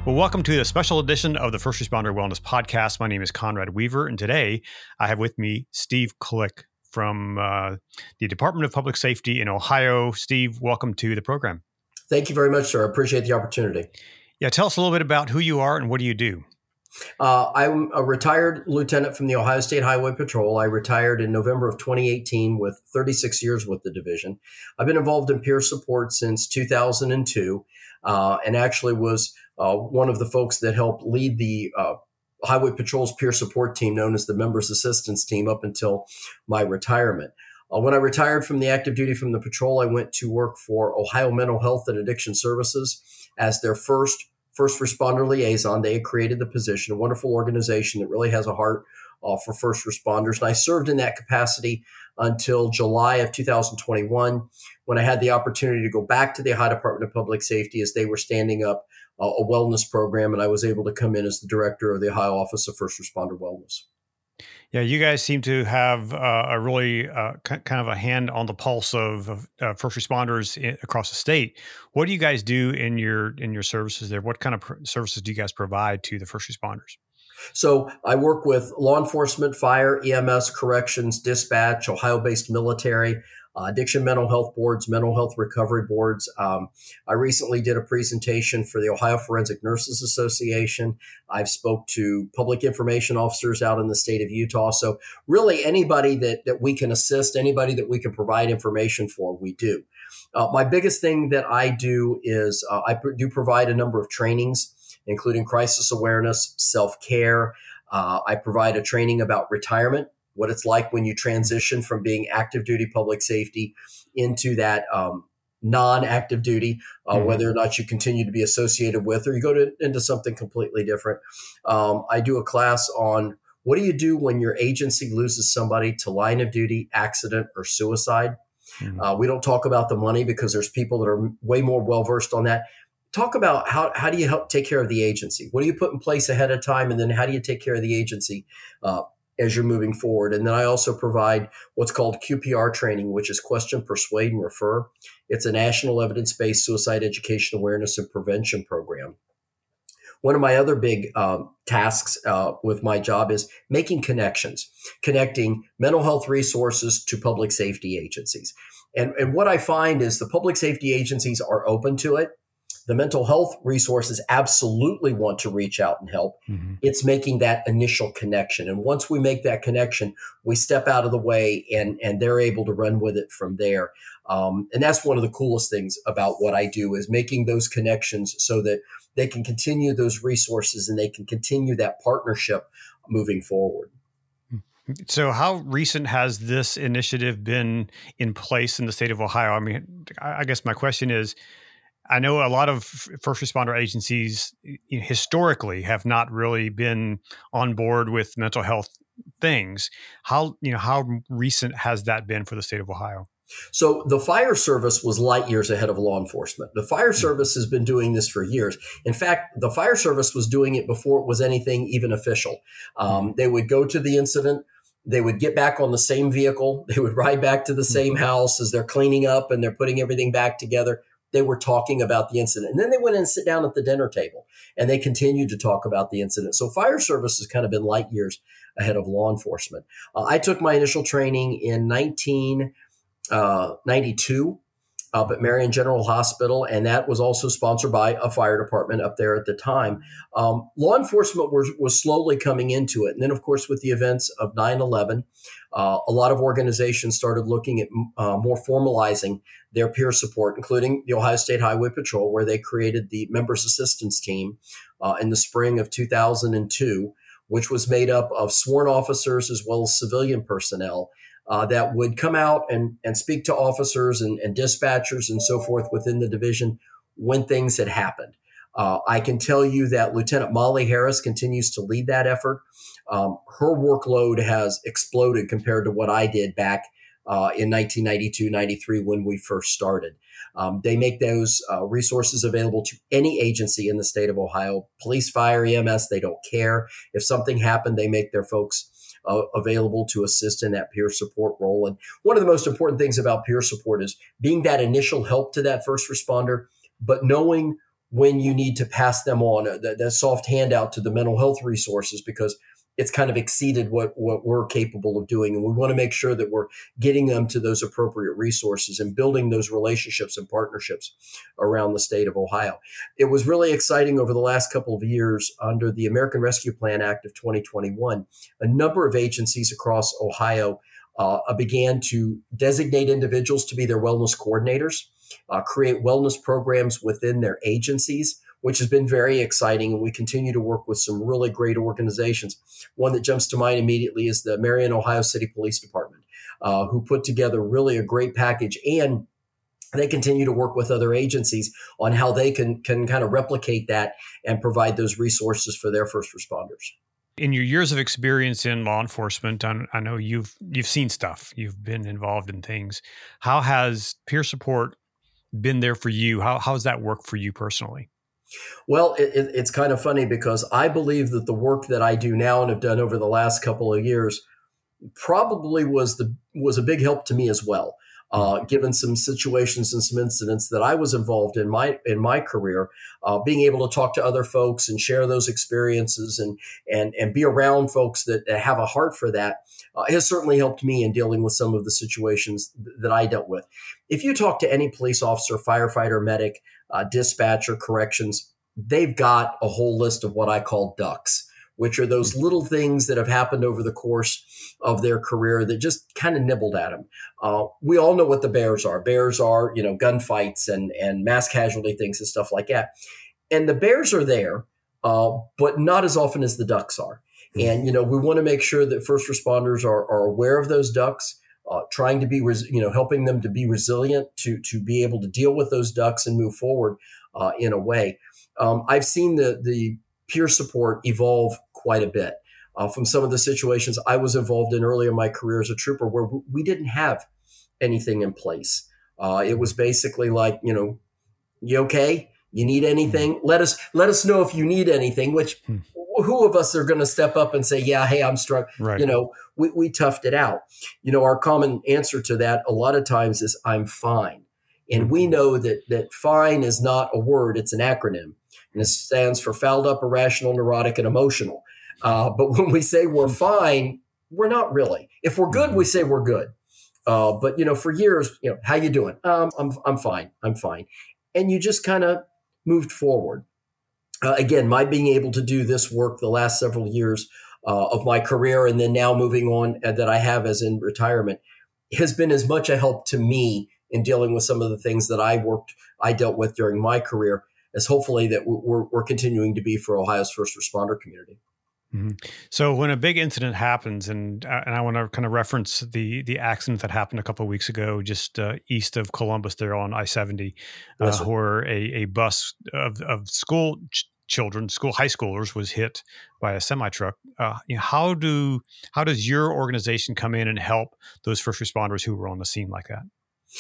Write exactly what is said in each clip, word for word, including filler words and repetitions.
Well, welcome to a special edition of the First Responder Wellness Podcast. My name is Conrad Weaver, and today I have with me Steve Klick from uh, the Department of Public Safety in Ohio. Steve, welcome to the program. Thank you very much, sir. I appreciate the opportunity. Yeah, tell us a little bit about who you are and what do you do? Uh, I'm a retired lieutenant from the Ohio State Highway Patrol. I retired in November of twenty eighteen with thirty-six years with the division. I've been involved in peer support since two thousand two uh, and actually was uh, one of the folks that helped lead the uh, Highway Patrol's peer support team known as the Members Assistance Team up until my retirement. Uh, when I retired from the active duty from the patrol, I went to work for Ohio Mental Health and Addiction Services as their first first responder liaison. They had created the position, a wonderful organization that really has a heart uh, for first responders. And I served in that capacity until July of two thousand twenty-one, when I had the opportunity to go back to the Ohio Department of Public Safety as they were standing up uh, a wellness program. And I was able to come in as the director of the Ohio Office of First Responder Wellness. Yeah, you guys seem to have uh, a really uh, k- kind of a hand on the pulse of, of uh, first responders i- across the state. What do you guys do in your in your services there? What kind of pr- services do you guys provide to the first responders? So I work with law enforcement, fire, E M S, corrections, dispatch, Ohio-based military, uh, addiction mental health boards, mental health recovery boards. Um, I recently did a presentation for the Ohio Forensic Nurses Association. I've spoke to public information officers out in the state of Utah. So really anybody that, that we can assist, anybody that we can provide information for, we do. Uh, my biggest thing that I do is uh, I pr- do provide a number of trainings, including crisis awareness, self-care. Uh, I provide a training about retirement, what it's like when you transition from being active duty public safety into that um, non-active duty, uh, mm-hmm. whether or not you continue to be associated with or you go to, into something completely different. Um, I do a class on what do you do when your agency loses somebody to line of duty, accident, or suicide. Mm-hmm. Uh, we don't talk about the money because there's people that are way more well-versed on that. Talk about how, how do you help take care of the agency? What do you put in place ahead of time? And then how do you take care of the agency uh, as you're moving forward? And then I also provide what's called Q P R training, which is question, persuade, and refer. It's a national evidence-based suicide education awareness and prevention program. One of my other big um, tasks uh, with my job is making connections, connecting mental health resources to public safety agencies. And, and what I find is the public safety agencies are open to it. The mental health resources absolutely want to reach out and help. Mm-hmm. It's making that initial connection. And once we make that connection, we step out of the way and, and they're able to run with it from there. Um, and that's one of the coolest things about what I do is making those connections so that they can continue those resources and they can continue that partnership moving forward. So how recent has this initiative been in place in the state of Ohio? I mean, I guess my question is, I know a lot of first responder agencies you know, historically have not really been on board with mental health things. How, you know, how recent has that been for the state of Ohio? So the fire service was light years ahead of law enforcement. The fire service has been doing this for years. In fact, the fire service was doing it before it was anything even official. Um, they would go to the incident. They would get back on the same vehicle. They would ride back to the same house as they're cleaning up and they're putting everything back together. They were talking about the incident. And then they went in and sit down at the dinner table and they continued to talk about the incident. So fire service has kind of been light years ahead of law enforcement. Uh, I took my initial training in nineteen ninety-two up at Marion General Hospital, and that was also sponsored by a fire department up there at the time. Um, law enforcement was, was slowly coming into it. And then, of course, with the events of nine eleven, uh, a lot of organizations started looking at uh, more formalizing their peer support, including the Ohio State Highway Patrol, where they created the Members Assistance Team uh, in the spring of two thousand two, which was made up of sworn officers as well as civilian personnel Uh, that would come out and, and speak to officers and, and dispatchers and so forth within the division when things had happened. Uh, I can tell you that Lieutenant Molly Harris continues to lead that effort. Um, her workload has exploded compared to what I did back uh, in nineteen ninety-two, ninety-three when we first started. Um, they make those uh, resources available to any agency in the state of Ohio, police, fire, E M S, they don't care. If something happened, they make their folks Uh, available to assist in that peer support role. And one of the most important things about peer support is being that initial help to that first responder, but knowing when you need to pass them on, uh, that, that soft handout to the mental health resources, because it's kind of exceeded what, what we're capable of doing. And we want to make sure that we're getting them to those appropriate resources and building those relationships and partnerships around the state of Ohio. It was really exciting over the last couple of years under the American Rescue Plan Act of twenty twenty-one. A number of agencies across Ohio uh, began to designate individuals to be their wellness coordinators, uh, create wellness programs within their agencies, which has been very exciting. And we continue to work with some really great organizations. One that jumps to mind immediately is the Marion, Ohio City Police Department, uh, who put together really a great package. And they continue to work with other agencies on how they can, can kind of replicate that and provide those resources for their first responders. In your years of experience in law enforcement, I, I know you've you've seen stuff. You've been involved in things. How has peer support been there for you? How how has that worked for you personally? Well, it, it, it's kind of funny because I believe that the work that I do now and have done over the last couple of years probably was the was a big help to me as well. Uh, given some situations and some incidents that I was involved in my in my career, uh, being able to talk to other folks and share those experiences and and and be around folks that, that have a heart for that uh, has certainly helped me in dealing with some of the situations th- that I dealt with. If you talk to any police officer, firefighter, medic, uh, dispatcher, corrections, they've got a whole list of what I call ducks, which are those little things that have happened over the course of their career that just kind of nibbled at them. Uh, we all know what the bears are. Bears are, you know, gunfights and, and mass casualty things and stuff like that. And the bears are there, uh, but not as often as the ducks are. And, you know, we want to make sure that first responders are, are aware of those ducks, uh, trying to be, res- you know, helping them to be resilient, to, to be able to deal with those ducks and move forward uh, in a way. Um, I've seen the, the peer support evolve quite a bit uh, from some of the situations I was involved in early in my career as a trooper, where we didn't have anything in place. Uh, it was basically like, you know, you okay? You need anything? Let us let us know if you need anything. Which hmm. who of us are going to step up and say, yeah, hey, I'm struck. Right. You know, we, we toughed it out. You know, our common answer to that a lot of times is I'm fine. And mm-hmm. we know that that fine is not a word, it's an acronym. And it stands for fouled up, irrational, neurotic, and emotional. Uh, but when we say we're fine, we're not really. If we're good, we say we're good. Uh, but, you know, for years, you know, how you doing? Um, I'm I'm fine. I'm fine. And you just kind of moved forward. Uh, again, my being able to do this work the last several years uh, of my career and then now moving on uh, that I have as in retirement has been as much a help to me in dealing with some of the things that I worked, I dealt with during my career, as hopefully that we're, we're continuing to be for Ohio's first responder community. Mm-hmm. So when a big incident happens, and uh, and I want to kind of reference the the accident that happened a couple of weeks ago, just uh, east of Columbus, there on I seventy, uh, Yes, where a, a bus of of school ch- children, school high schoolers, was hit by a semi truck. Uh, you know, how do how does your organization come in and help those first responders who were on the scene like that?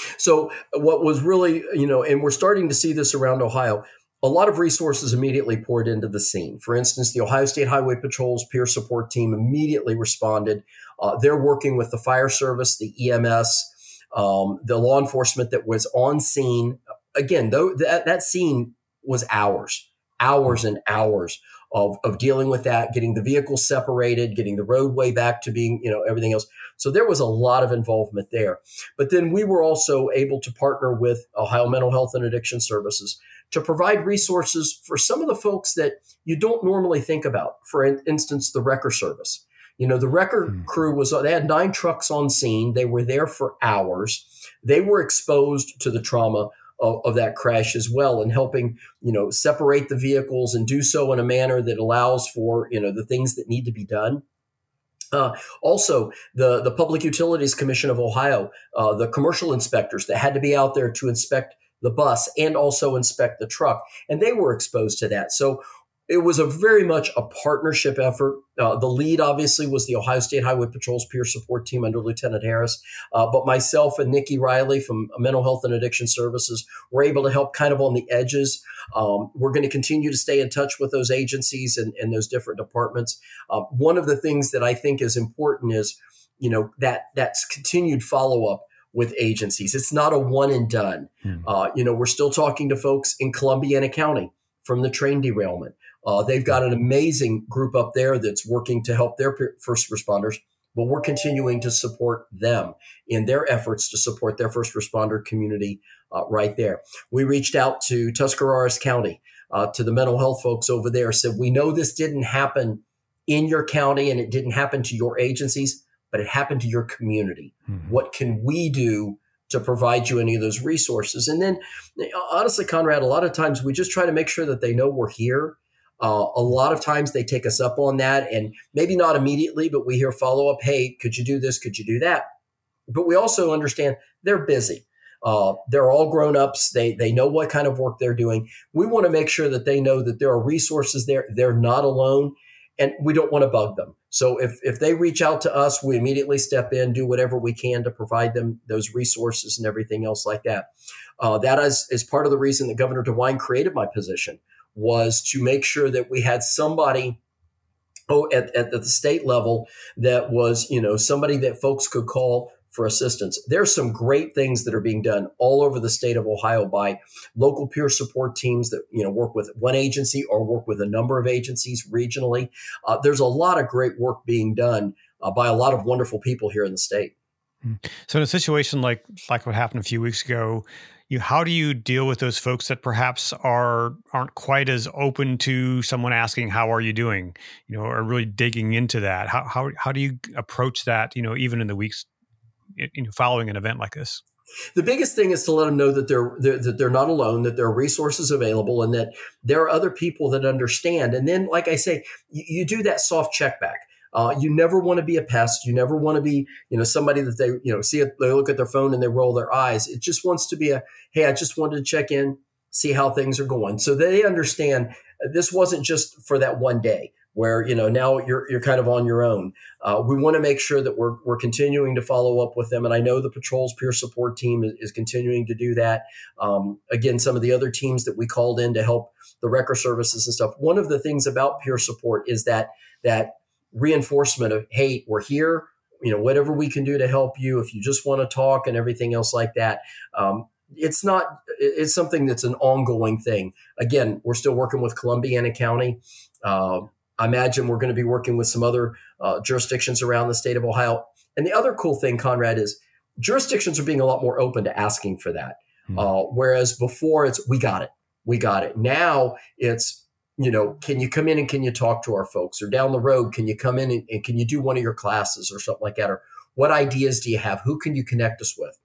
So what was really, you know, and we're starting to see this around Ohio, a lot of resources immediately poured into the scene. For instance, the Ohio State Highway Patrol's peer support team immediately responded. Uh, they're working with the fire service, the E M S, um, the law enforcement that was on scene. Again, though that, that scene was hours, hours and hours of, of dealing with that, getting the vehicles separated, getting the roadway back to being, you know, everything else. So there was a lot of involvement there. But then we were also able to partner with Ohio Mental Health and Addiction Services to provide resources for some of the folks that you don't normally think about. For instance, the wrecker service. You know, the wrecker hmm. crew was, they had nine trucks on scene. They were there for hours. They were exposed to the trauma of, of that crash as well, and helping, you know, separate the vehicles and do so in a manner that allows for, you know, the things that need to be done. Uh, also, the, the Public Utilities Commission of Ohio, uh, the commercial inspectors that had to be out there to inspect the bus and also inspect the truck, and they were exposed to that. So it was a very much a partnership effort. Uh, the lead, obviously, was the Ohio State Highway Patrol's peer support team under Lieutenant Harris. Uh, but myself and Nikki Riley from Mental Health and Addiction Services were able to help kind of on the edges. Um, we're going to continue to stay in touch with those agencies and, and those different departments. Uh, one of the things that I think is important is, you know, that that's continued follow-up with agencies. It's not a one and done. Hmm. Uh, you know, we're still talking to folks in Columbiana County from the train derailment. Uh, they've got an amazing group up there that's working to help their first responders, but we're continuing to support them in their efforts to support their first responder community uh, right there. We reached out to Tuscarawas County, uh, to the mental health folks over there, said, we know this didn't happen in your county and it didn't happen to your agencies, but it happened to your community. Mm-hmm. What can we do to provide you any of those resources? And then honestly, Conrad, a lot of times we just try to make sure that they know we're here. Uh, a lot of times they take us up on that, and maybe not immediately, but we hear follow up. Hey, could you do this? Could you do that? But we also understand they're busy. Uh, they're all grown ups. They, they know what kind of work they're doing. We want to make sure that they know that there are resources there. They're not alone, and we don't want to bug them. So if, if they reach out to us, we immediately step in, do whatever we can to provide them those resources and everything else like that. Uh, that is, is part of the reason that Governor DeWine created my position, was to make sure that we had somebody oh, at, at the state level that was, you know, somebody that folks could call for assistance. There's some great things that are being done all over the state of Ohio by local peer support teams that, you know, work with one agency or work with a number of agencies regionally. Uh, there's a lot of great work being done uh, by a lot of wonderful people here in the state. So in a situation like like what happened a few weeks ago, you how do you deal with those folks that perhaps are aren't quite as open to someone asking how are you doing, you know, or really digging into that? How how how do you approach that, you know, even in the weeks, you know, following an event like this? The biggest thing is to let them know that they're, they're that they're not alone, that there are resources available, and that there are other people that understand. And then, like I say, you, you do that soft check back. Uh, you never want to be a pest. You never want to be, you know, somebody that they, you know, see it, they look at their phone and they roll their eyes. It just wants to be a, hey, I just wanted to check in, see how things are going. So they understand this wasn't just for that one day where, you know, now you're you're kind of on your own. Uh, we want to make sure that we're we're continuing to follow up with them. And I know the patrol's peer support team is, is continuing to do that. Um, again, some of the other teams that we called in to help the wrecker services and stuff. One of the things about peer support is that that reinforcement of, hey, we're here, you know, whatever we can do to help you, if you just want to talk and everything else like that. Um, it's not, it's something that's an ongoing thing. Again, we're still working with Columbiana County. Uh, I imagine we're going to be working with some other uh, jurisdictions around the state of Ohio. And the other cool thing, Conrad, is jurisdictions are being a lot more open to asking for that. Mm-hmm. Uh, whereas before it's, we got it, we got it. Now it's, you know, can you come in and can you talk to our folks? Or down the road, can you come in and, and can you do one of your classes or something like that? Or what ideas do you have? Who can you connect us with?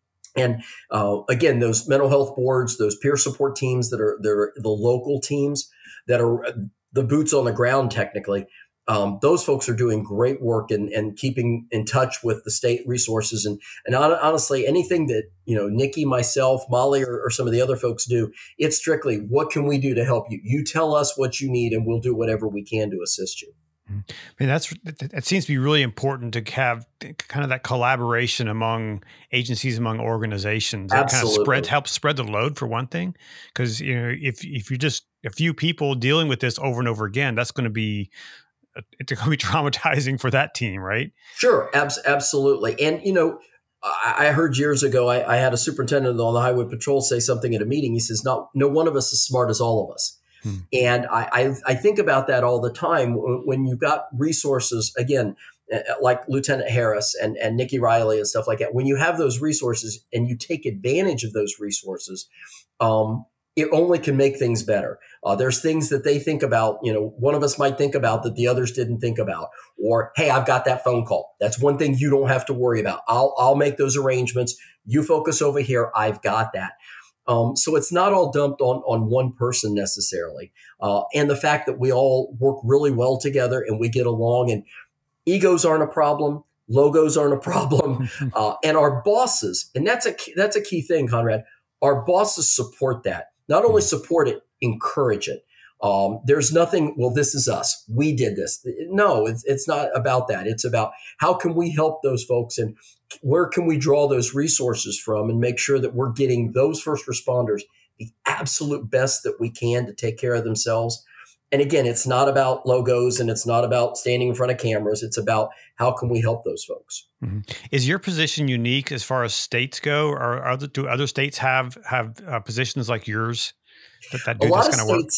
And uh, again, those mental health boards, those peer support teams that are, that are the local teams that are the boots on the ground, technically, um, those folks are doing great work and, and keeping in touch with the state resources. And, and honestly, anything that, you know, Nikki, myself, Molly, or, or some of the other folks do, it's strictly, what can we do to help you? You tell us what you need and we'll do whatever we can to assist you. I mean, that's, it seems to be really important to have kind of that collaboration among agencies, among organizations. That kind of spread, helps spread the load for one thing. Because, you know, if, if you're just a few people dealing with this over and over again, that's going to be, it's going to be traumatizing for that team, right? Sure. Abs- absolutely. And, you know, I, I heard years ago, I, I had a superintendent on the highway patrol say something at a meeting. He says, not, no one of us is smart as all of us. Hmm. And I, I, I think about that all the time when you've got resources, again, like Lieutenant Harris and, and Nikki Riley and stuff like that. When you have those resources and you take advantage of those resources, um, it only can make things better. Uh, there's things that they think about, you know, one of us might think about that the others didn't think about. Or, hey, I've got that phone call. That's one thing you don't have to worry about. I'll, I'll make those arrangements. You focus over here. I've got that. Um, so it's not all dumped on, on one person necessarily. Uh, and the fact that we all work really well together and we get along, and egos aren't a problem. Logos aren't a problem. uh, and our bosses, and that's a, that's a key thing, Conrad, our bosses support that. Not only support it, encourage it. Um, there's nothing, well, this is us. We did this. No, it's, it's not about that. It's about how can we help those folks and where can we draw those resources from and make sure that we're getting those first responders the absolute best that we can to take care of themselves. And again, it's not about logos and it's not about standing in front of cameras. It's about how can we help those folks. Mm-hmm. Is your position unique as far as states go, or are the, do other states have have uh, positions like yours that, that do a lot this of kind of work? states,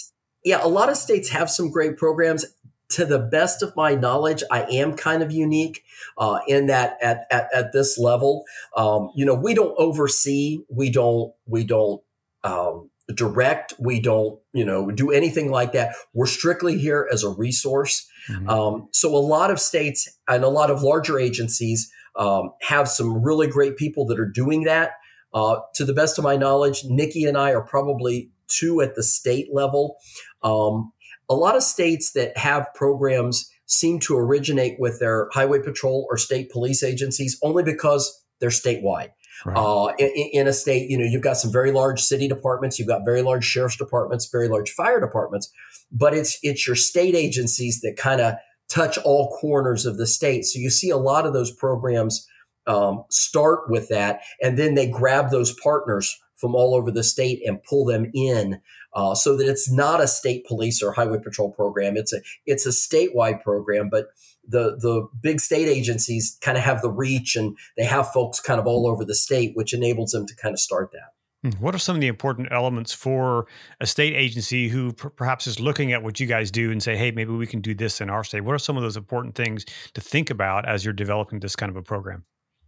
Yeah, a lot of states have some great programs. To the best of my knowledge, I am kind of unique uh, in that at, at at this level, um, you know, we don't oversee, we don't we don't um, direct, we don't you know do anything like that. We're strictly here as a resource. Mm-hmm. Um, so a lot of states and a lot of larger agencies um, have some really great people that are doing that. Uh, to the best of my knowledge, Nikki and I are probably two at the state level. Um, A lot of states that have programs seem to originate with their highway patrol or state police agencies only because they're statewide. Right. Uh, in, in a state, you know, you've got some very large city departments, you've got very large sheriff's departments, very large fire departments, but it's it's your state agencies that kind of touch all corners of the state. So you see a lot of those programs um, start with that, and then they grab those partners from all over the state and pull them in. Uh, so that it's not a state police or highway patrol program. It's a it's a statewide program, but the the big state agencies kind of have the reach and they have folks kind of all over the state, which enables them to kind of start that. What are some of the important elements for a state agency who p- perhaps is looking at what you guys do and say, hey, maybe we can do this in our state? What are some of those important things to think about as you're developing this kind of a program?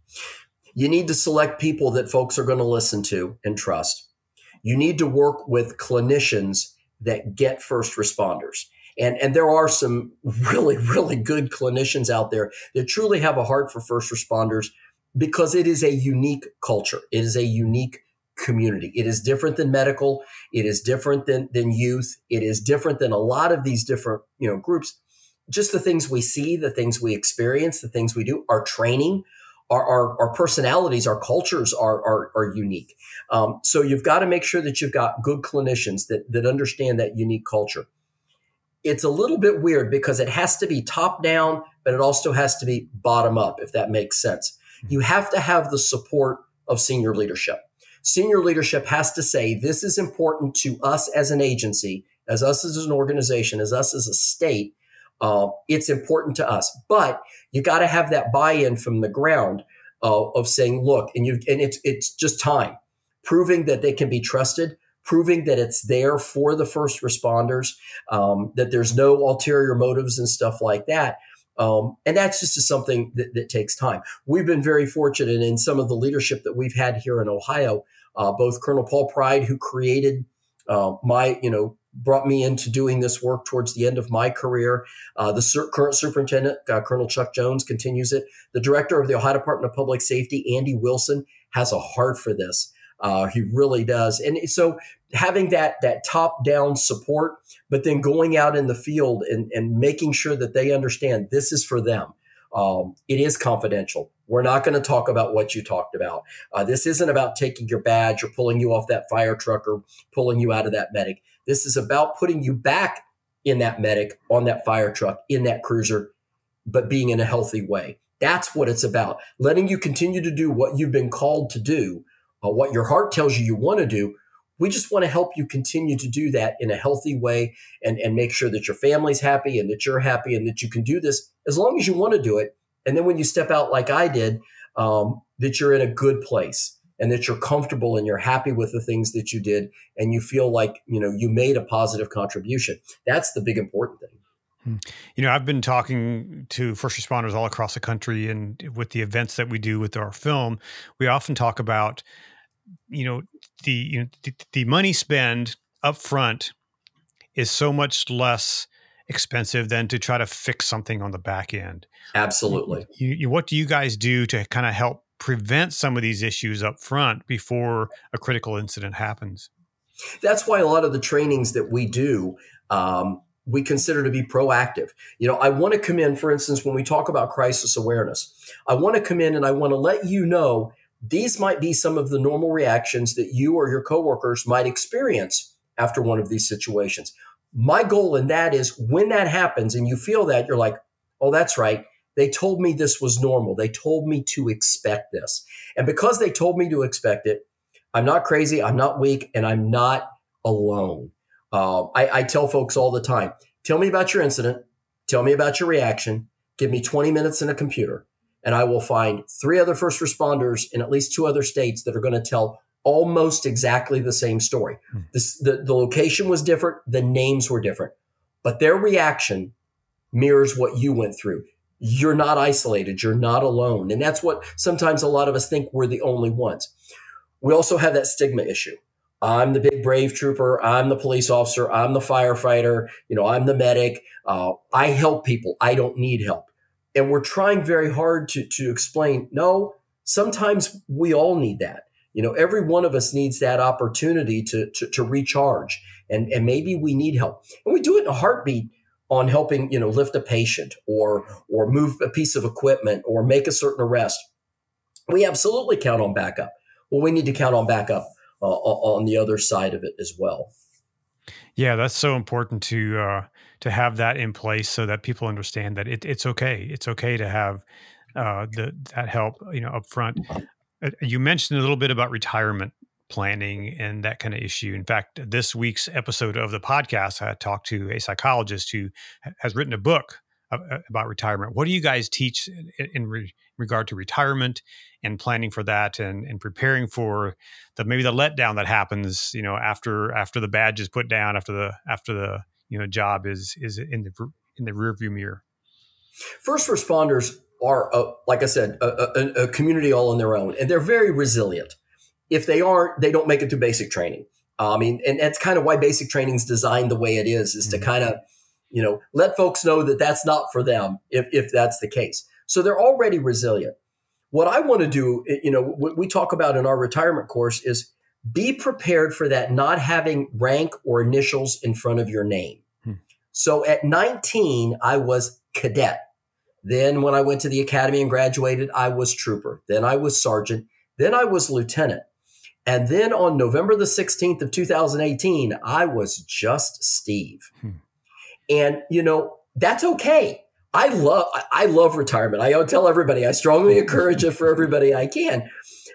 You need to select people that folks are going to listen to and trust. You need to work with clinicians that get first responders. And, and there are some really, really good clinicians out there that truly have a heart for first responders because it is a unique culture. It is a unique community. It is different than medical. It is different than, than youth. It is different than a lot of these different, you know, groups. Just the things we see, the things we experience, the things we do, our training, Our, our, our personalities, our cultures are, are, are unique. Um, so you've got to make sure that you've got good clinicians that, that understand that unique culture. It's a little bit weird because it has to be top down, but it also has to be bottom up, if that makes sense. You have to have the support of senior leadership. Senior leadership has to say, this is important to us as an agency, as us as an organization, as us as a state. Uh, it's important to us, but you got to have that buy-in from the ground uh, of saying, look, and you and it's it's just time, proving that they can be trusted, proving that it's there for the first responders, um, that there's no ulterior motives and stuff like that. Um, and that's just something that, that takes time. We've been very fortunate in some of the leadership that we've had here in Ohio, uh, both Colonel Paul Pride, who created uh, my, you know, brought me into doing this work towards the end of my career. Uh, the sur- current superintendent, uh, Colonel Chuck Jones, continues it. The director of the Ohio Department of Public Safety, Andy Wilson, has a heart for this. Uh, he really does. And so having that that top-down support, but then going out in the field and, and making sure that they understand this is for them. Um, it is confidential. We're not going to talk about what you talked about. Uh, this isn't about taking your badge or pulling you off that fire truck or pulling you out of that medic. This is about putting you back in that medic, on that fire truck, in that cruiser, but being in a healthy way. That's what it's about. Letting you continue to do what you've been called to do, uh, what your heart tells you you want to do. We just want to help you continue to do that in a healthy way and, and make sure that your family's happy and that you're happy and that you can do this as long as you want to do it. And then when you step out like I did, um, that you're in a good place and that you're comfortable and you're happy with the things that you did and you feel like, you know, you made a positive contribution. That's the big important thing. You know, I've been talking to first responders all across the country, and with the events that we do with our film, we often talk about, you know, the you know, the, the money spent up front is so much less expensive than to try to fix something on the back end. Absolutely. You, you, what do you guys do to kind of help prevent some of these issues up front before a critical incident happens? That's why a lot of the trainings that we do, um, we consider to be proactive. You know, I want to come in, for instance, when we talk about crisis awareness, I want to come in and I want to let you know these might be some of the normal reactions that you or your coworkers might experience after one of these situations. My goal in that is when that happens and you feel that, you're like, oh, that's right. They told me this was normal. They told me to expect this. And because they told me to expect it, I'm not crazy, I'm not weak, and I'm not alone. Uh, I, I tell folks all the time, tell me about your incident, tell me about your reaction, give me twenty minutes in a computer, and I will find three other first responders in at least two other states that are going to tell almost exactly the same story. Hmm. This, the, the location was different. The names were different, but their reaction mirrors what you went through. You're not isolated. You're not alone. And that's what sometimes a lot of us think we're the only ones. We also have that stigma issue. I'm the big brave trooper. I'm the police officer. I'm the firefighter. You know, I'm the medic. Uh, I help people. I don't need help. And we're trying very hard to, to explain, no, sometimes we all need that. You know, every one of us needs that opportunity to, to, to recharge. And, and maybe we need help. And we do it in a heartbeat on helping, you know, lift a patient or, or move a piece of equipment or make a certain arrest. We absolutely count on backup. Well, we need to count on backup uh, on the other side of it as well. Yeah, that's so important to uh, to have that in place so that people understand that it, it's okay. It's okay to have uh, the that help, you know, up front. Uh, You mentioned a little bit about retirement planning and that kind of issue. In fact, this week's episode of the podcast, I talked to a psychologist who ha- has written a book a- a- about retirement. What do you guys teach in, in re- regard to retirement and planning for that, and, and preparing for the maybe the letdown that happens, you know, after after the badge is put down, after the after the you know job is is in the in the rearview mirror? First responders are, uh, like I said, a, a, a community all on their own, and they're very resilient. If they aren't, they don't make it through basic training. Uh, I mean, and that's kind of why basic training is designed the way it is, is to kind of, you know, let folks know that that's not for them if, if that's the case. So they're already resilient. What I want to do, you know, what we talk about in our retirement course is be prepared for that not having rank or initials in front of your name. Hmm. So at nineteen, I was cadet. Then when I went to the academy and graduated, I was trooper. Then I was sergeant. Then I was lieutenant. And then on November the sixteenth of two thousand eighteen, I was just Steve. Hmm. And, you know, that's okay. I love, I love retirement. I tell everybody, I strongly encourage it for everybody I can.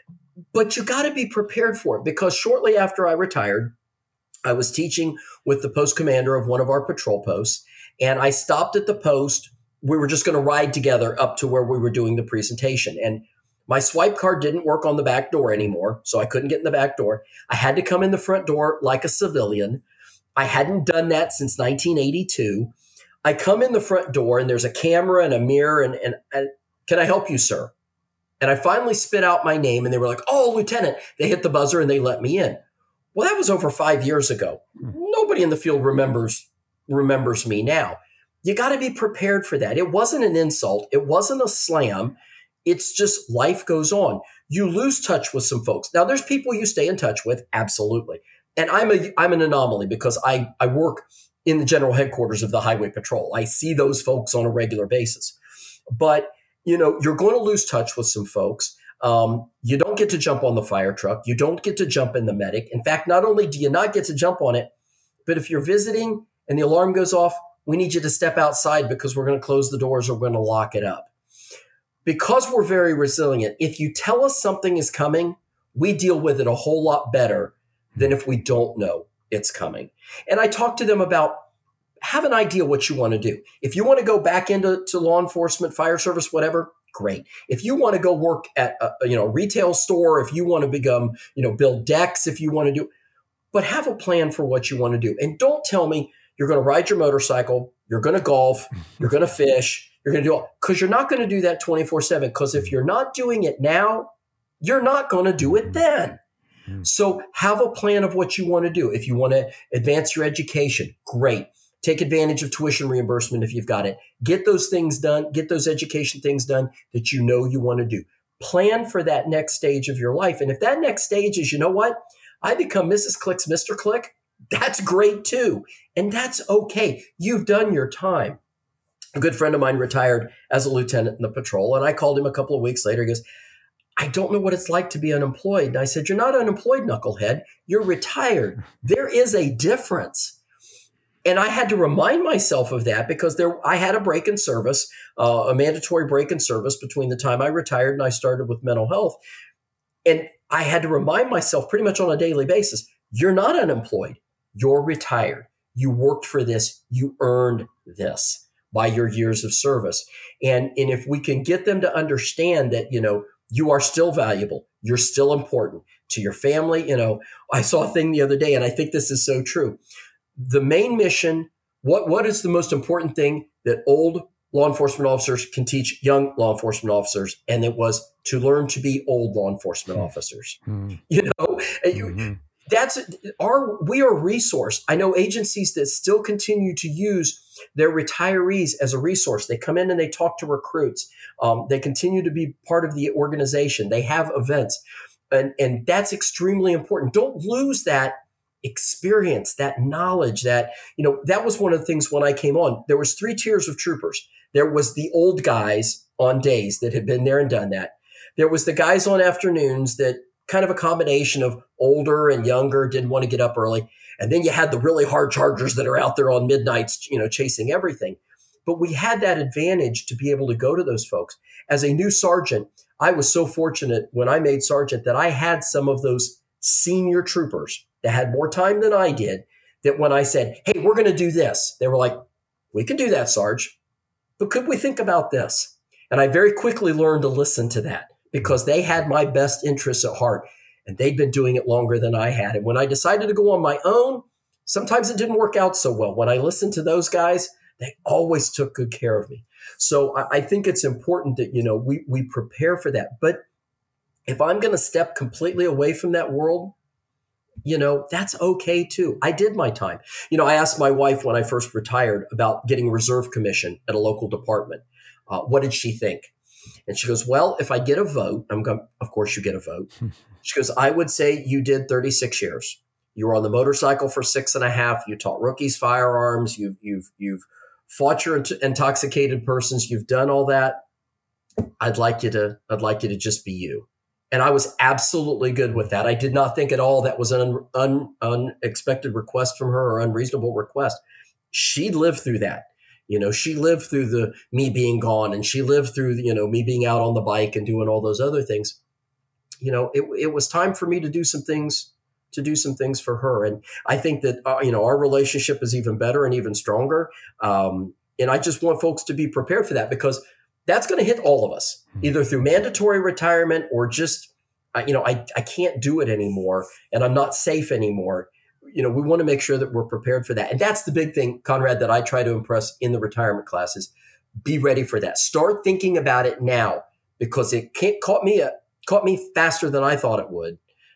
But you got to be prepared for it, because shortly after I retired, I was teaching with the post commander of one of our patrol posts. And I stopped at the post. We were just going to ride together up to where we were doing the presentation. And my swipe card didn't work on the back door anymore, so I couldn't get in the back door. I had to come in the front door like a civilian. I hadn't done that since nineteen eighty-two. I come in the front door, and there's a camera and a mirror, and, and, and can I help you, sir? And I finally spit out my name, and they were like, oh, Lieutenant. They hit the buzzer, and they let me in. Well, that was over five years ago. Nobody in the field remembers remembers me now. You got to be prepared for that. It wasn't an insult. It wasn't a slam. It's just life goes on. You lose touch with some folks. Now, there's people you stay in touch with, absolutely. And I'm a I'm an anomaly because I, I work in the general headquarters of the Highway Patrol. I see those folks on a regular basis. But, you know, you're going to lose touch with some folks. Um, you don't get to jump on the fire truck. You don't get to jump in the medic. In fact, not only do you not get to jump on it, but if you're visiting and the alarm goes off, we need you to step outside because we're going to close the doors or we're going to lock it up. Because we're very resilient, if you tell us something is coming, we deal with it a whole lot better than if we don't know it's coming. And I talk to them about, have an idea what you want to do. If you want to go back into to law enforcement, fire service, whatever, great. If you want to go work at a you know retail store, if you want to become, you know, build decks, if you want to do, but have a plan for what you want to do. And don't tell me you're going to ride your motorcycle, you're going to golf, you're going to fish, you're going to do all, because you're not going to do that twenty-four seven. Because if you're not doing it now, you're not going to do it then. So have a plan of what you want to do. If you want to advance your education, great. Take advantage of tuition reimbursement if you've got it. Get those things done. Get those education things done that you know you want to do. Plan for that next stage of your life. And if that next stage is, you know what? I become Missus Click's Mister Click. That's great too. And that's okay. You've done your time. A good friend of mine retired as a lieutenant in the patrol. And I called him a couple of weeks later. He goes, I don't know what it's like to be unemployed. And I said, you're not unemployed, knucklehead. You're retired. There is a difference. And I had to remind myself of that because there, I had a break in service, uh, a mandatory break in service between the time I retired and I started with mental health. And I had to remind myself pretty much on a daily basis, you're not unemployed. You're retired. You worked for this. You earned this by your years of service. And, and if we can get them to understand that, you know, you are still valuable. You're still important to your family. You know, I saw a thing the other day, and I think this is so true. The main mission, what, what is the most important thing that old law enforcement officers can teach young law enforcement officers? And it was to learn to be old law enforcement officers. Mm-hmm. You know, mm-hmm. that's our, we are a resource. I know agencies that still continue to use their retirees as a resource. They come in and they talk to recruits. Um, they continue to be part of the organization. They have events. And, and that's extremely important. Don't lose that experience, that knowledge, that, you know, that was one of the things when I came on. There was three tiers of troopers. There was the old guys on days that had been there and done that. There was the guys on afternoons that kind of a combination of older and younger, didn't want to get up early. And then you had the really hard chargers that are out there on midnights, you know, chasing everything. But we had that advantage to be able to go to those folks. As a new sergeant, I was so fortunate when I made sergeant that I had some of those senior troopers that had more time than I did, that when I said, hey, we're going to do this, they were like, we can do that, Sarge, but could we think about this? And I very quickly learned to listen to that because they had my best interests at heart and they'd been doing it longer than I had. And when I decided to go on my own, sometimes it didn't work out so well. When I listened to those guys, they always took good care of me. So I, I think it's important that, you know, we, we prepare for that. But if I'm going to step completely away from that world, you know, that's okay too. I did my time. You know, I asked my wife when I first retired about getting a reserve commission at a local department. Uh, what did she think? And she goes, well, if I get a vote, I'm going, of course you get a vote. She goes, I would say you did thirty-six years. You were on the motorcycle for six and a half. You taught rookies firearms. You've, you've, you've fought your int- intoxicated persons. You've done all that. I'd like you to, I'd like you to just be you. And I was absolutely good with that. I did not think at all that was an un, un, unexpected request from her or unreasonable request. She lived through that. You know, she lived through the me being gone, and she lived through, you know, me being out on the bike and doing all those other things. You know, it, it was time for me to do some things, to do some things for her. And I think that, uh, you know, our relationship is even better and even stronger. Um, and I just want folks to be prepared for that because that's going to hit all of us, either through mandatory retirement or just, uh, you know, I, I can't do it anymore and I'm not safe anymore. You know, we want to make sure that we're prepared for that. And that's the big thing, Conrad, that I try to impress in the retirement classes. Be ready for that. Start thinking about it now because it can't, caught me, a, caught me faster than I thought it would.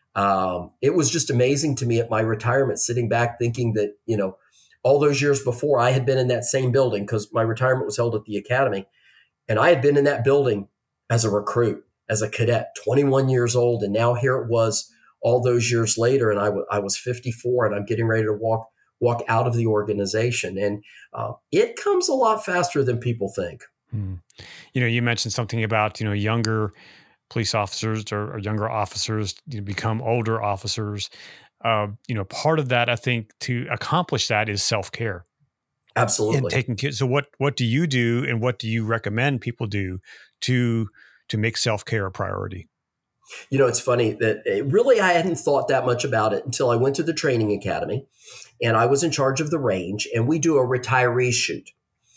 Um, it was just amazing to me at my retirement, sitting back thinking that, you know, all those years before I had been in that same building because my retirement was held at the academy. And I had been in that building as a recruit, as a cadet, twenty-one years old. And now here it was all those years later. And I, w- I was fifty-four and I'm getting ready to walk, walk out of the organization. And uh, it comes a lot faster than people think. Hmm. You know, you mentioned something about, you know, younger police officers or, or younger officers you know, become older officers. Uh, you know, part of that, I think, to accomplish that is self-care. Absolutely. And taking care. So what, what do you do and what do you recommend people do to, to make self-care a priority? You know, it's funny that it, really I hadn't thought that much about it until I went to the training academy and I was in charge of the range and we do a retiree shoot.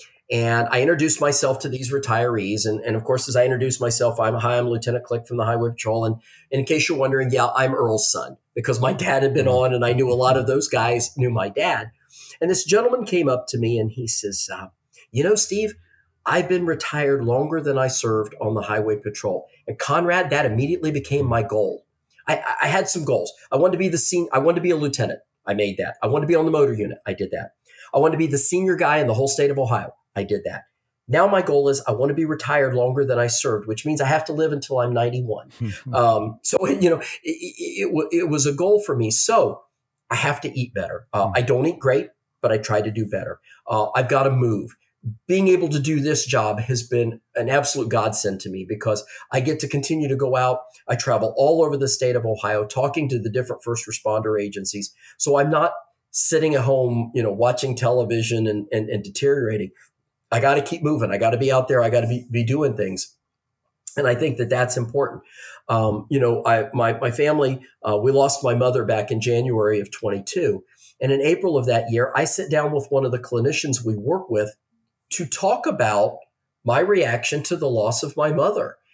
And I introduced myself to these retirees. And, and of course, as I introduced myself, I'm, hi, I'm Lieutenant Click from the Highway Patrol. And, and in case you're wondering, yeah, I'm Earl's son because my dad had been on and I knew a lot of those guys knew my dad. And this gentleman came up to me and he says, uh, you know, Steve, I've been retired longer than I served on the Highway Patrol. And Conrad, that immediately became my goal. I, I had some goals. I wanted to be the senior, I wanted to be a lieutenant. I made that. I wanted to be on the motor unit. I did that. I wanted to be the senior guy in the whole state of Ohio. I did that. Now my goal is I want to be retired longer than I served, which means I have to live until I'm ninety-one. um, so, you know, it, it, it, it was a goal for me. So I have to eat better. Uh, I don't eat great, but I try to do better. Uh, I've got to move. Being able to do this job has been an absolute godsend to me because I get to continue to go out. I travel all over the state of Ohio, talking to the different first responder agencies. So I'm not sitting at home, you know, watching television and, and, and deteriorating. I got to keep moving. I got to be out there. I got to be, be doing things. And I think that that's important. Um, you know, I, my, my family, uh, we lost my mother back in January of twenty-two. And in April of that year, I sit down with one of the clinicians we work with to talk about my reaction to the loss of my mother.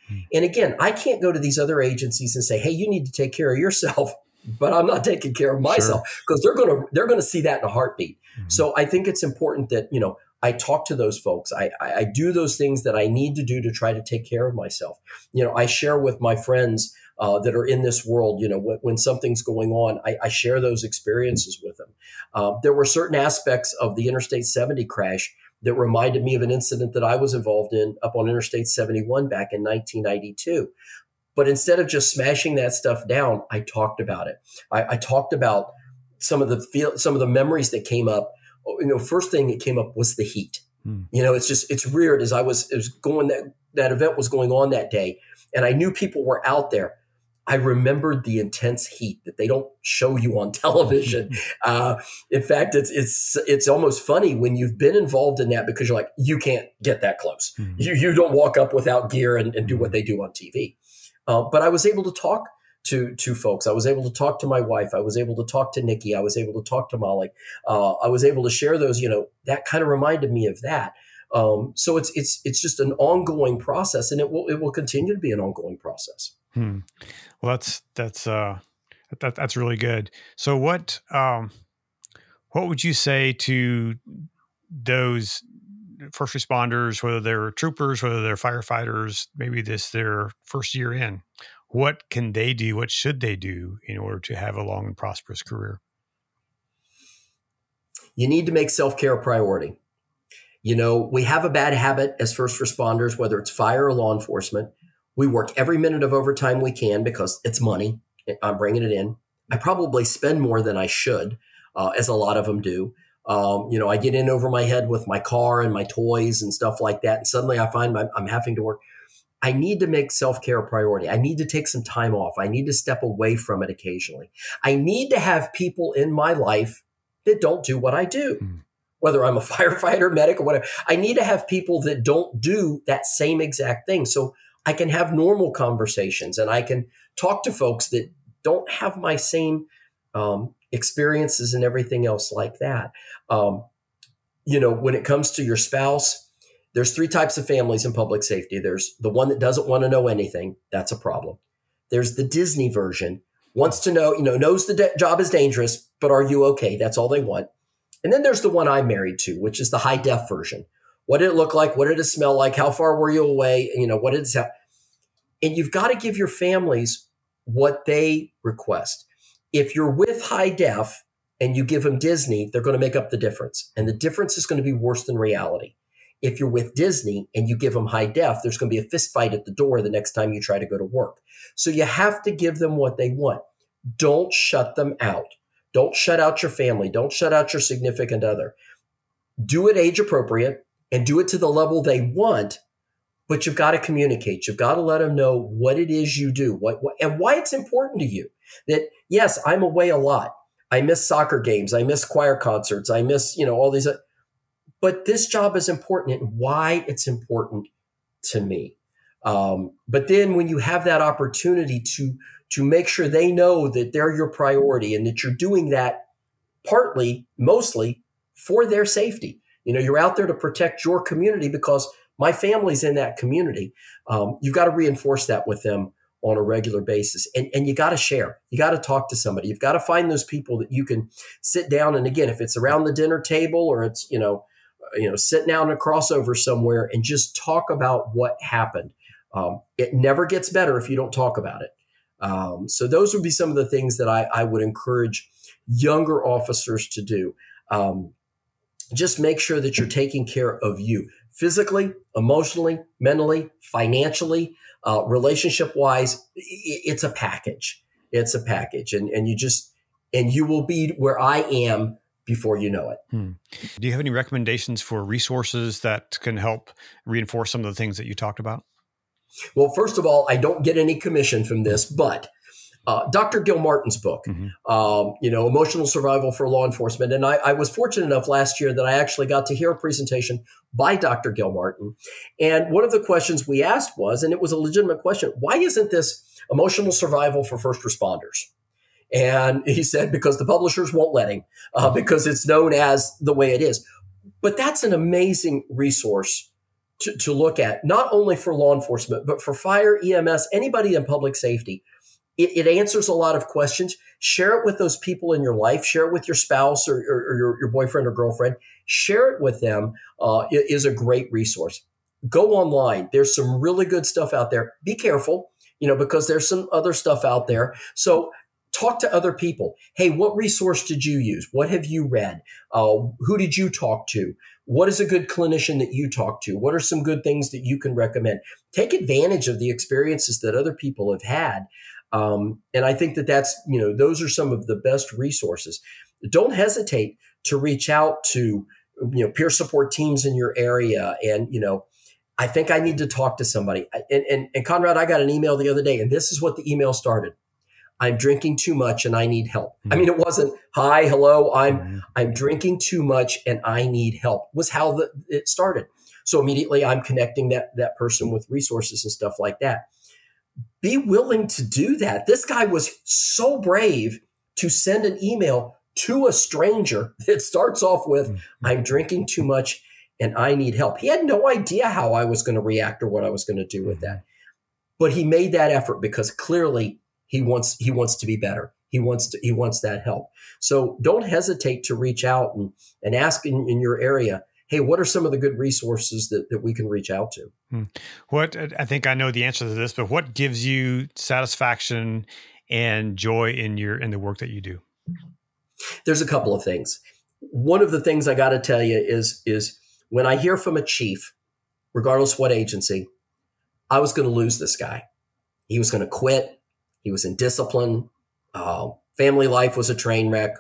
And again, I can't go to these other agencies and say, hey, you need to take care of yourself, but I'm not taking care of myself, because sure. they're going to they're going to see that in a heartbeat. Mm-hmm. So I think it's important that, you know, I talk to those folks. I, I, I do those things that I need to do to try to take care of myself. You know, I share with my friends uh, that are in this world, you know, when, when something's going on, I, I share those experiences with them. Uh, there were certain aspects of the Interstate seventy crash that reminded me of an incident that I was involved in up on Interstate seventy-one back in nineteen ninety-two. But instead of just smashing that stuff down, I talked about it. I, I talked about some of the feel, some of the memories that came up. You know, first thing that came up was the heat. Hmm. You know, it's just, it's weird. As I was, it was going, that, that event was going on that day, and I knew people were out there. I remembered the intense heat that they don't show you on television. Uh, in fact, it's, it's, it's almost funny when you've been involved in that, because you're like, you can't get that close. Hmm. You, you don't walk up without gear and, and do what they do on T V. Uh, but I was able to talk to to folks. I was able to talk to my wife. I was able to talk to Nikki. I was able to talk to Molly. Uh, I was able to share those. You know, that kind of reminded me of that. Um, so it's it's it's just an ongoing process, and it will it will continue to be an ongoing process. Hmm. Well, that's that's uh, that, that's really good. So what um, what would you say to those first responders, whether they're troopers, whether they're firefighters, maybe this their first year in? What can they do? What should they do in order to have a long and prosperous career? You need to make self-care a priority. You know, we have a bad habit as first responders, whether it's fire or law enforcement. We work every minute of overtime we can because it's money. I'm bringing it in. I probably spend more than I should, uh, as a lot of them do. Um, you know, I get in over my head with my car and my toys and stuff like that. And suddenly I find I'm, I'm having to work. I need to make self-care a priority. I need to take some time off. I need to step away from it occasionally. I need to have people in my life that don't do what I do, mm. whether I'm a firefighter, medic, or whatever. I need to have people that don't do that same exact thing, so I can have normal conversations and I can talk to folks that don't have my same um, experiences and everything else like that. Um, you know, when it comes to your spouse, there's three types of families in public safety. There's the one that doesn't want to know anything. That's a problem. There's the Disney version, wants to know, you know, knows the de- job is dangerous, but are you okay? That's all they want. And then there's the one I'm married to, which is the high def version. What did it look like? What did it smell like? How far were you away? You know, what did it sound? And you've got to give your families what they request. If you're with high def and you give them Disney, they're going to make up the difference. And the difference is going to be worse than reality. If you're with Disney and you give them high def, there's going to be a fist fight at the door the next time you try to go to work. So you have to give them what they want. Don't shut them out. Don't shut out your family. Don't shut out your significant other. Do it age appropriate and do it to the level they want, but you've got to communicate. You've got to let them know what it is you do, what, what and why it's important to you. That, yes, I'm away a lot. I miss soccer games. I miss choir concerts. I miss, you know, all these. But this job is important and why it's important to me. Um, but then when you have that opportunity to, to make sure they know that they're your priority and that you're doing that partly, mostly for their safety. You know, you're out there to protect your community because my family's in that community. Um, you've got to reinforce that with them on a regular basis. And, and you got to share. You got to talk to somebody. You've got to find those people that you can sit down. And again, if it's around the dinner table or it's, you know, you know, sitting out in a crossover somewhere and just talk about what happened. Um, it never gets better if you don't talk about it. Um, so those would be some of the things that I, I would encourage younger officers to do. Um, just make sure that you're taking care of you physically, emotionally, mentally, financially, uh, relationship-wise. It's a package. It's a package. And, and you just, and you will be where I am before you know it. Hmm. Do you have any recommendations for resources that can help reinforce some of the things that you talked about? Well, first of all, I don't get any commission from this, but uh, Doctor Gilmartin's book, mm-hmm. um, you know, Emotional Survival for Law Enforcement. And I, I was fortunate enough last year that I actually got to hear a presentation by Doctor Gilmartin. And one of the questions we asked was, and it was a legitimate question, why isn't this emotional survival for first responders? And he said, because the publishers won't let him, uh, because it's known as the way it is. But that's an amazing resource to, to look at, not only for law enforcement, but for fire, E M S, anybody in public safety. It, it answers a lot of questions. Share it with those people in your life. Share it with your spouse or, or, or your, your boyfriend or girlfriend. Share it with them. Uh, it is a great resource. Go online. There's some really good stuff out there. Be careful, you know, because there's some other stuff out there. So talk to other people. Hey, what resource did you use? What have you read? Uh, who did you talk to? What is a good clinician that you talk to? What are some good things that you can recommend? Take advantage of the experiences that other people have had. Um, and I think that that's, you know, those are some of the best resources. Don't hesitate to reach out to, you know, peer support teams in your area. And, you know, I think I need to talk to somebody. And, and, and Conrad, I got an email the other day, and this is what the email started. I'm drinking too much and I need help. Mm-hmm. I mean, it wasn't, hi, hello, I'm mm-hmm. I'm drinking too much and I need help, was how the, it started. So immediately I'm connecting that, that person with resources and stuff like that. Be willing to do that. This guy was so brave to send an email to a stranger that starts off with, mm-hmm. I'm drinking too much and I need help. He had no idea how I was going to react or what I was going to do with that. But he made that effort because clearly he wants he wants to be better. He wants to he wants that help. So don't hesitate to reach out and, and ask in, in your area, hey, what are some of the good resources that, that we can reach out to? Hmm. What I think I know the answer to this, but what gives you satisfaction and joy in your in the work that you do? There's a couple of things. One of the things I got to tell you is is when I hear from a chief, regardless what agency, I was going to lose this guy. He was going to quit. He was in discipline. Uh, family life was a train wreck.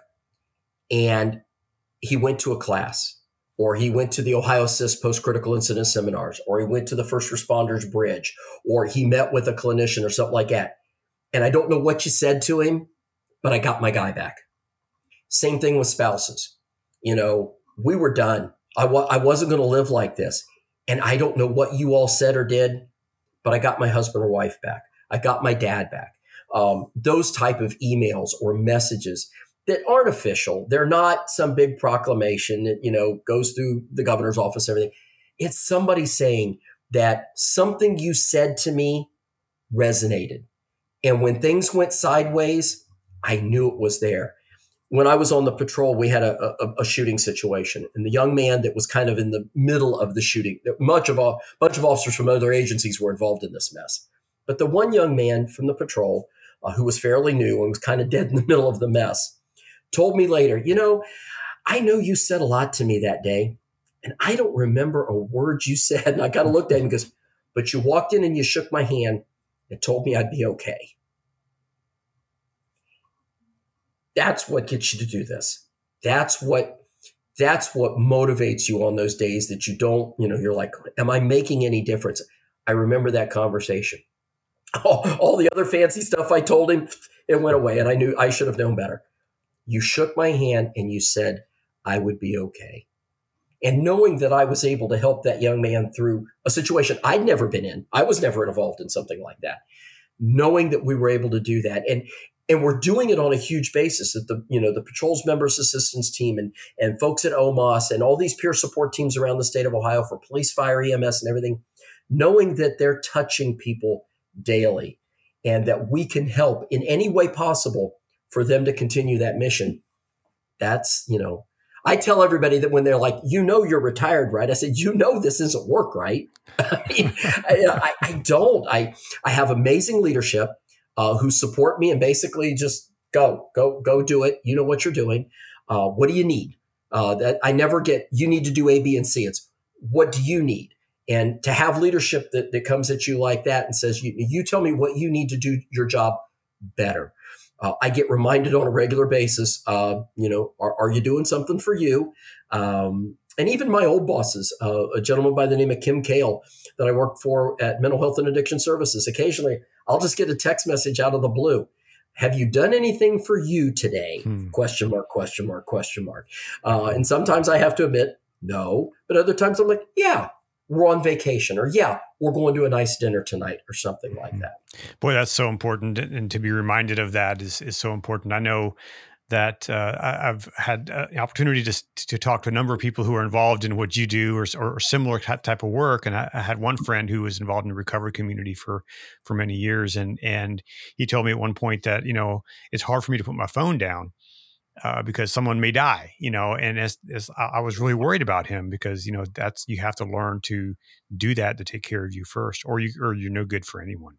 And he went to a class, or he went to the Ohio C I S post-critical incident seminars, or he went to the First Responders Bridge, or he met with a clinician or something like that. And I don't know what you said to him, but I got my guy back. Same thing with spouses. You know, we were done. I, wa- I wasn't going to live like this. And I don't know what you all said or did, but I got my husband or wife back. I got my dad back. Um, those type of emails or messages that aren't official. They're not some big proclamation that, you know, goes through the governor's office, everything. It's somebody saying that something you said to me resonated. And when things went sideways, I knew it was there. When I was on the patrol, we had a, a, a shooting situation, and the young man that was kind of in the middle of the shooting, much of a bunch of officers from other agencies were involved in this mess. But the one young man from the patrol, uh, who was fairly new and was kind of dead in the middle of the mess, told me later, you know, I know you said a lot to me that day, and I don't remember a word you said. And I kind of looked at him and goes, but you walked in and you shook my hand and told me I'd be okay. That's what gets you to do this. That's what, that's what motivates you on those days that you don't, you know, you're like, am I making any difference? I remember that conversation. All, all the other fancy stuff I told him, it went away, and I knew I should have known better. You shook my hand and you said I would be okay. And knowing that I was able to help that young man through a situation I'd never been in, I was never involved in something like that. Knowing that we were able to do that, and and we're doing it on a huge basis. That the you know the patrol's members assistance team and and folks at O M A S and all these peer support teams around the state of Ohio for police, fire, E M S, and everything, knowing that they're touching people daily, and that we can help in any way possible for them to continue that mission. That's, you know, I tell everybody that when they're like, you know, you're retired, right? I said, you know, this isn't work, right? I, mean, I, I don't. I I have amazing leadership uh, who support me and basically just go, go, go do it. You know what you're doing. Uh, what do you need? Uh, that I never get, you need to do A, B, and C. It's what do you need? And to have leadership that, that comes at you like that and says, you, you tell me what you need to do your job better. Uh, I get reminded on a regular basis, uh, you know, are, are you doing something for you? Um, and even my old bosses, uh, a gentleman by the name of Kim Kale that I worked for at Mental Health and Addiction Services, occasionally I'll just get a text message out of the blue. Have you done anything for you today? Hmm. Question mark, question mark, question mark. Uh, and sometimes I have to admit, no. But other times I'm like, yeah, we're on vacation, or yeah, we're going to a nice dinner tonight, or something like that. Boy, that's so important. And to be reminded of that is, is so important. I know that uh, I, I've had uh, the opportunity to to talk to a number of people who are involved in what you do or, or similar type of work. And I, I had one friend who was involved in the recovery community for for many years, and and he told me at one point that, you know, it's hard for me to put my phone down uh, because someone may die, you know. And as, as I, I was really worried about him because, you know, that's, you have to learn to do that, to take care of you first, or you or you're no good for anyone.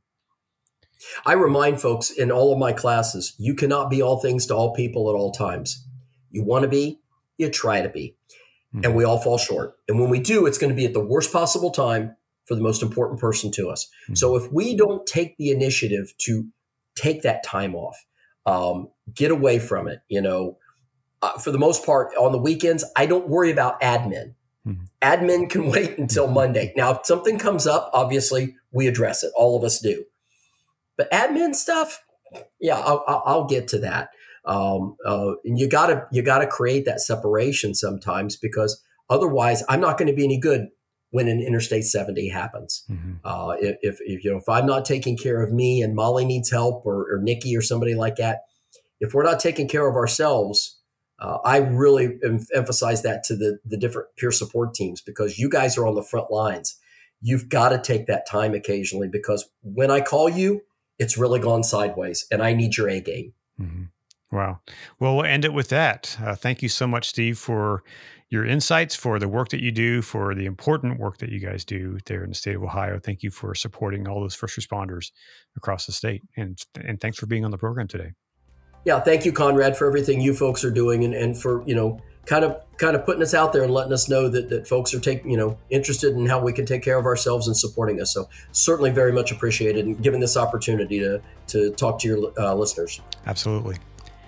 I remind folks in all of my classes, you cannot be all things to all people at all times. You want to be, you try to be, mm-hmm. and we all fall short. And when we do, it's going to be at the worst possible time for the most important person to us. Mm-hmm. So if we don't take the initiative to take that time off, um, get away from it, you know, uh, for the most part on the weekends, I don't worry about admin. Mm-hmm. Admin can wait until Monday. Now, if something comes up, obviously we address it. All of us do. But admin stuff, yeah, I'll, I'll get to that. Um, uh, and you gotta you gotta create that separation sometimes, because otherwise, I'm not going to be any good when an Interstate seventy happens. Mm-hmm. Uh, if, if you know if I'm not taking care of me and Molly needs help, or, or Nikki or somebody like that, if we're not taking care of ourselves, uh, I really em- emphasize that to the the different peer support teams, because you guys are on the front lines. You've got to take that time occasionally, because when I call you, it's really gone sideways, and I need your A game. Mm-hmm. Wow. Well, we'll end it with that. Uh, thank you so much, Steve, for your insights, for the work that you do, for the important work that you guys do there in the state of Ohio. Thank you for supporting all those first responders across the state. And, and thanks for being on the program today. Yeah. Thank you, Conrad, for everything you folks are doing, and, and for, you know, kind of kind of putting us out there and letting us know that, that folks are taking, you know, interested in how we can take care of ourselves and supporting us. So certainly very much appreciated, and given this opportunity to to talk to your uh, listeners. Absolutely.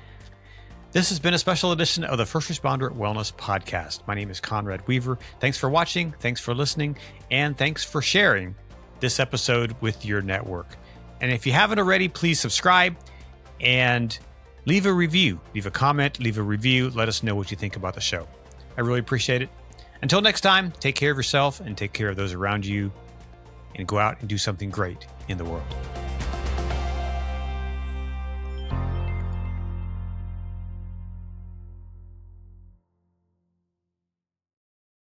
This has been a special edition of the First Responder Wellness Podcast. My name is Conrad Weaver. Thanks for watching. Thanks for listening. And thanks for sharing this episode with your network. And if you haven't already, please subscribe and leave a review, leave a comment, leave a review. Let us know what you think about the show. I really appreciate it. Until next time, take care of yourself and take care of those around you, and go out and do something great in the world.